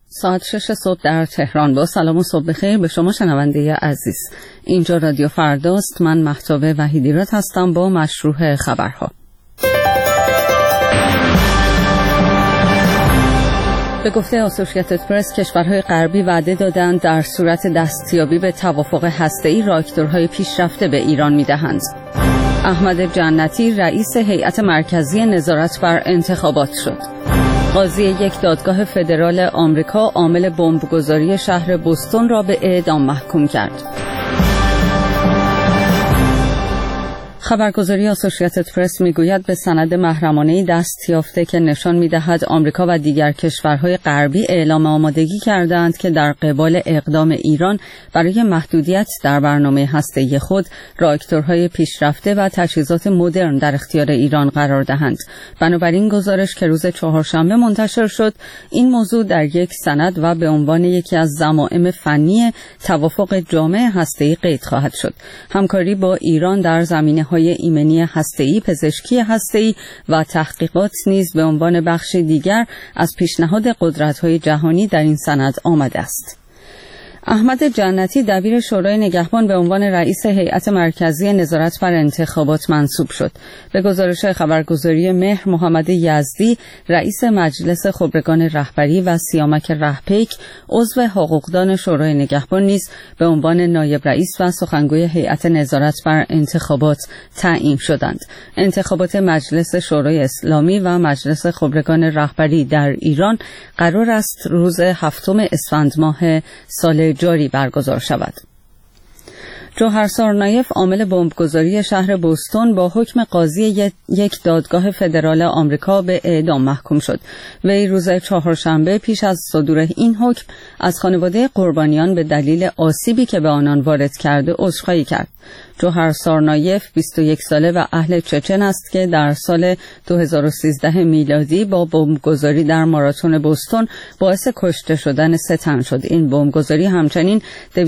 ساعت 6 صبح در تهران. با سلام و صبح بخیر به شما شنونده عزیز. اینجا رادیو فرداست. من مهتاب وحیدی‌راد هستم با مشروع خبرها. به گفته آسوشییتد پرس، کشورهای غربی وعده دادند در صورت دستیابی به توافق هسته‌ای راکتورهای پیشرفته به ایران می‌دهند. احمد جنتی رئیس هیئت مرکزی نظارت بر انتخابات شد. قاضی یک دادگاه فدرال آمریکا عامل بمبگذاری شهر بوستون را به اعدام محکوم کرد. خبرگزاری آسوشییتد پرس میگوید به سند محرمانه‌ای دست یافته که نشان می‌دهد آمریکا و دیگر کشورهای غربی اعلام آمادگی کردند که در قبال اقدام ایران برای محدودیت در برنامه هسته‌ای خود راکتورهای پیشرفته و تجهیزات مدرن در اختیار ایران قرار دهند. بنابراین گزارش که روز چهارشنبه منتشر شد، این موضوع در یک سند و به عنوان یکی از ضمائم فنی توافق جامع هسته‌ای قید خواهد شد. همکاری با ایران در زمینه‌های ایمنی هسته‌ای، پزشکی هسته‌ای و تحقیقات نیز به عنوان بخش دیگر از پیشنهاد قدرت‌های جهانی در این سند آمده است. احمد جنتی دبیر شورای نگهبان به عنوان رئیس هیئت مرکزی نظارت بر انتخابات منصوب شد. به گزارش خبرگزاری مهر، محمد یزدی رئیس مجلس خبرگان رهبری و سیامک رهپیک عضو حقوقدان شورای نگهبان نیز به عنوان نایب رئیس و سخنگوی هیئت نظارت بر انتخابات تعیین شدند. انتخابات مجلس شورای اسلامی و مجلس خبرگان رهبری در ایران قرار است روز 7 اسفند ماه سال جاری برگزار شود. جوهر سارنایف عامل بمبگذاری شهر بوستون با حکم قاضی یک دادگاه فدرال آمریکا به اعدام محکوم شد. وی روز چهارشنبه پیش از صدور این حکم از خانواده قربانیان به دلیل آسیبی که به آنان وارد کرده عذرخواهی کرد. جوهر سارنایف 21 ساله و اهل چچن است که در سال 2013 میلادی با بمبگذاری در ماراتون بوستون باعث کشته شدن 3 تن شد. این بمبگذاری همچنین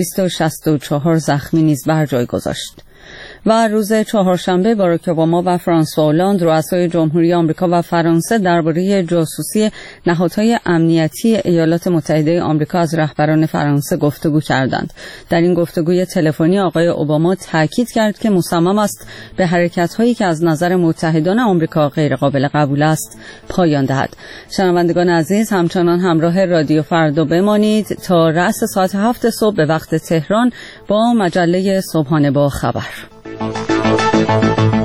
264 زخمی نیز بر جای گذاشت. و روز چهارشنبه باراک اوباما و فرانسوا هولند رؤسای جمهوری آمریکا و فرانسه درباره جاسوسی نهادهای امنیتی ایالات متحده آمریکا از رهبران فرانسه گفتگو کردند. در این گفتگوی تلفنی آقای اوباما تاکید کرد که مصمم است به حرکت‌هایی که از نظر متحدان آمریکا غیر قابل قبول است پایان دهد. شنوندگان عزیز، همچنان همراه رادیو فردا بمانید تا رأس ساعت 7 صبح به وقت تهران با مجله صبحانه با خبر.